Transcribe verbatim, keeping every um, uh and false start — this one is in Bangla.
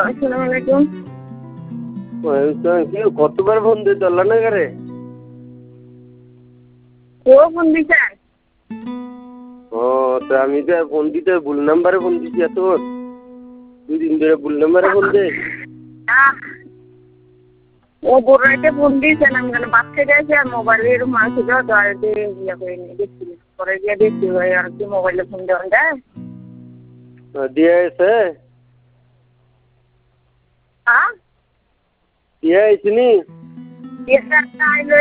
আসসালামু আলাইকুম। কি কতবার ফোন দিয়ে চললা না ঘরে? ও ফোন দিছে? ও তো আমি তো ফোন দিতে ভুল নাম্বারে ফোন দিছি এত দুই দিন ধরে ভুল নাম্বারে ফোন দে। ও বড় রাইতে ফোন দিয়েছে আমি কেন বাদ থেকে গেছে আর মোবাইলের মাঝে যাও তো আর দিয়ে ইয়ে করে নিয়ে দেখছি পরে গিয়ে দেখছি ভাই আর কি মোবাইলে ফোন দেওয়া যায় দিয়ে এসে হ্যাঁ দিয়ে আইসিনি এটা আইলো